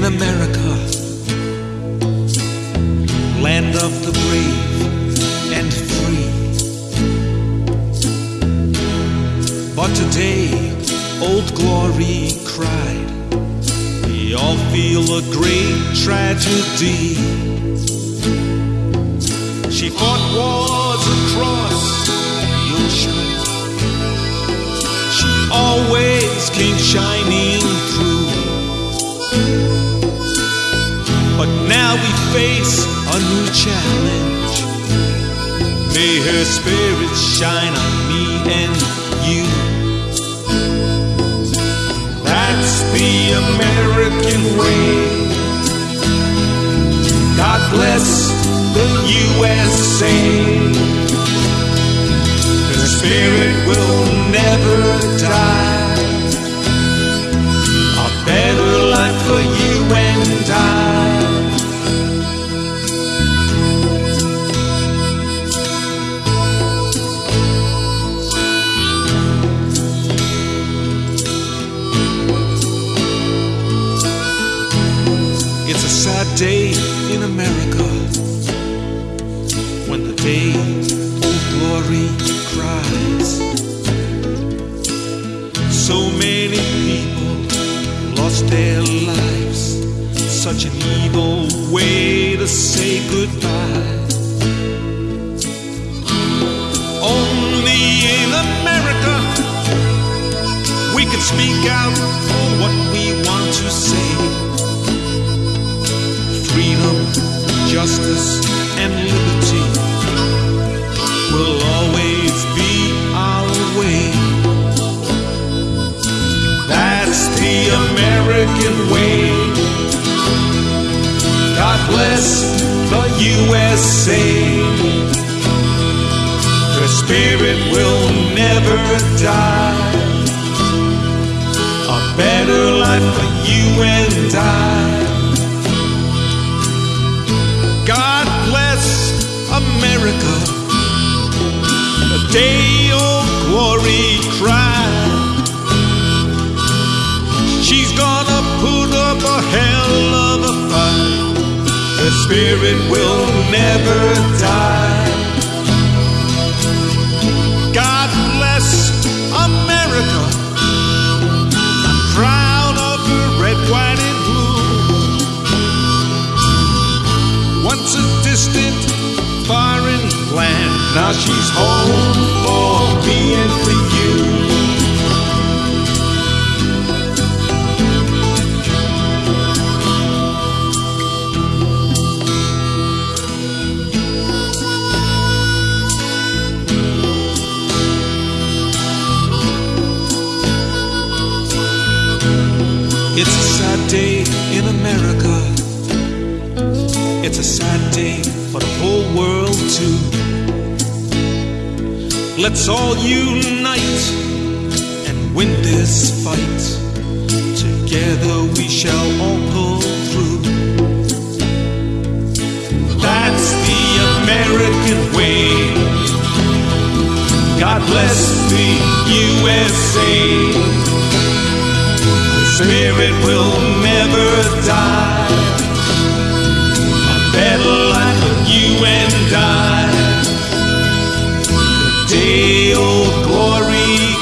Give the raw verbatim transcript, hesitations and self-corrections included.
America, land of the brave and free. But today, Old Glory cried, we all feel a great tragedy. She fought wars across the ocean. She always came shining through. But now we face a new challenge. May her spirit shine on me and you. That's the American way. God bless the U S A. Her spirit will never die. A better life for you and I. It's a sad day in America when the day Old Glory cries. So many people lost their lives. Such an evil way to say goodbye. Only in America we can speak out for what we want to say. Freedom, justice, and liberty will always be our way. That's the American way. God bless the U S A. Her spirit will never die. A better life for you and I. God bless America. The day Old Glory cried. She's gonna put up a hell of a fight. Her spirit will never die. God bless America. The crown of her red, white, and blue. Once a distant, foreign land, now she's home for me and for you. It's a sad day in America. It's a sad day for the whole world too. Let's all unite and win this fight. Together we shall all pull through. That's the American way. God bless the U S A. Spirit will never die. A better life for you and I. The day Old Glory